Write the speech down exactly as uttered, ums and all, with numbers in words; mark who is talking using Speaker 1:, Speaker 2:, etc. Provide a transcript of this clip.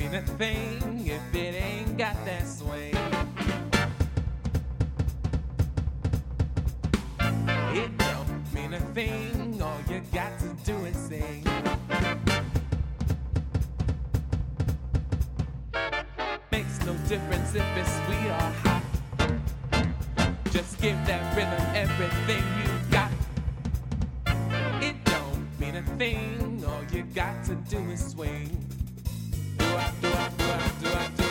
Speaker 1: mean a thing if it ain't got that swing. It don't mean a thing, all you got to do is sing. Makes no difference if it's sweet or hot. Just give that rhythm everything you got. It don't mean a thing, all you got to do is swing. Do I, do I, do I, do I, do I.